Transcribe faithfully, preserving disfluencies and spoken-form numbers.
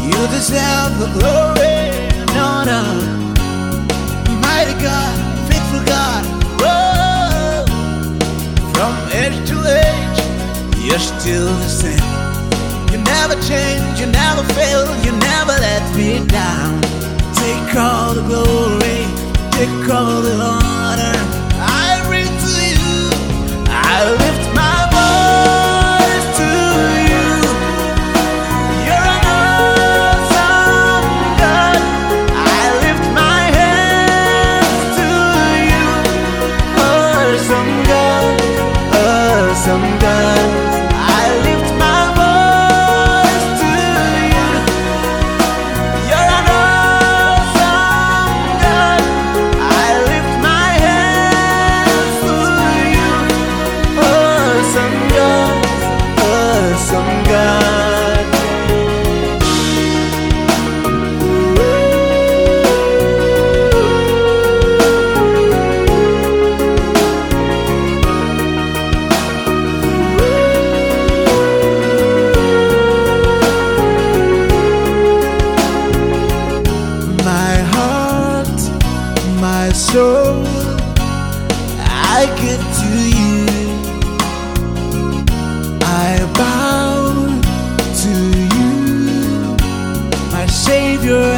You deserve the glory and honor. Mighty God, faithful God, oh, from age to age, you're still the same. You never change, you never fail, you never let me down. Take all the glory, take all the honor. I bring to you, I lift my voice to you. You're an awesome God. I lift my hands to you. Awesome God, awesome God. I lift my voice to you. You're an awesome God. I lift my hands to you. Awesome God, awesome God. My heart, my soul, I give to you. I bow to you, my Savior